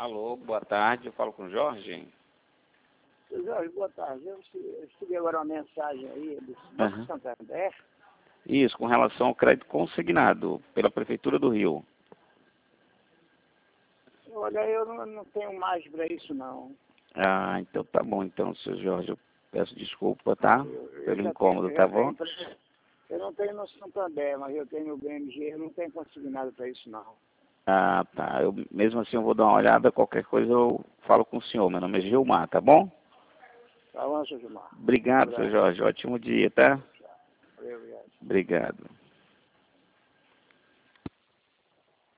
Alô, boa tarde, eu falo com o Jorge. Seu Jorge, boa tarde. Eu recebi agora uma mensagem aí do Banco Aham. Santander. Isso, com relação ao crédito consignado pela Prefeitura do Rio. Olha, eu não tenho mais para isso, não. Ah, então tá bom. Então, seu Jorge, eu peço desculpa, tá? Eu Pelo já incômodo, tenho, tá bom? eu não tenho no Santander, mas eu tenho no BMG, eu não tenho consignado para isso, não. Ah, tá. Mesmo assim, eu vou dar uma olhada, qualquer coisa eu falo com o senhor. Meu nome é Gilmar, tá bom? Tá bom, seu Gilmar? Um Obrigado, seu abraço. Jorge. Ótimo dia, tá? Valeu, obrigado. Obrigado.